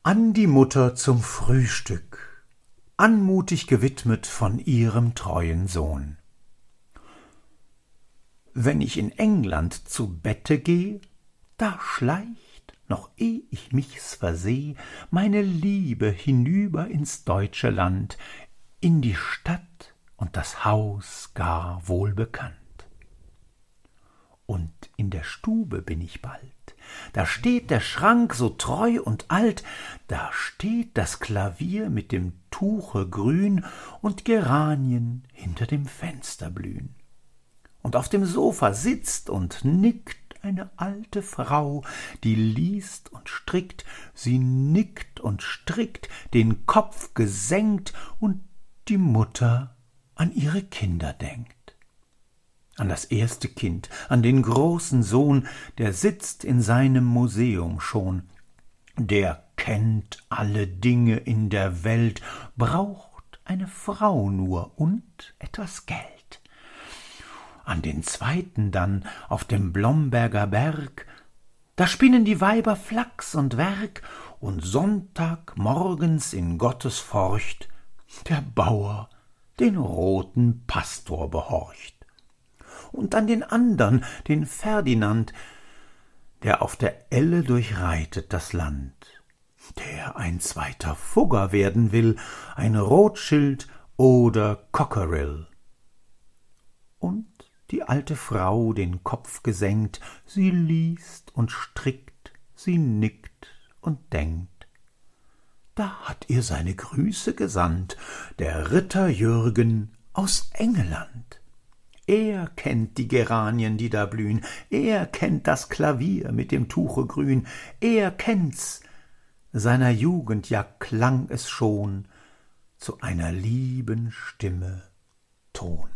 An die Mutter zum Frühstück, anmutig gewidmet von ihrem treuen Sohn. Wenn ich in England zu Bette geh, da schleicht, noch eh ich mich's verseh, meine Liebe hinüber ins deutsche Land, in die Stadt und das Haus gar wohlbekannt. Und in der Stube bin ich bald, da steht der Schrank so treu und alt, da steht das Klavier mit dem Tuche grün und Geranien hinter dem Fenster blühen. Und auf dem Sofa sitzt und nickt eine alte Frau, die liest und strickt, sie nickt und strickt, den Kopf gesenkt, und die Mutter an ihre Kinder denkt. An das erste Kind, an den großen Sohn, der sitzt in seinem Museum schon. Der kennt alle Dinge in der Welt, braucht eine Frau nur und etwas Geld. An den zweiten dann, auf dem Blomberger Berg, da spinnen die Weiber Flachs und Werk, und Sonntagmorgens in Gottes Forcht der Bauer den roten Pastor behorcht. Und an den andern, den Ferdinand, der auf der Elle durchreitet das Land, der ein zweiter Fugger werden will, ein Rothschild oder Cockerill. Und die alte Frau, den Kopf gesenkt, sie liest und strickt, sie nickt und denkt. Da hat ihr seine Grüße gesandt, der Ritter Jürgen aus Engeland. Er kennt die Geranien, die da blühen, er kennt das Klavier mit dem Tuche grün, er kennt's, seiner Jugend ja klang es schon zu einer lieben Stimme Ton.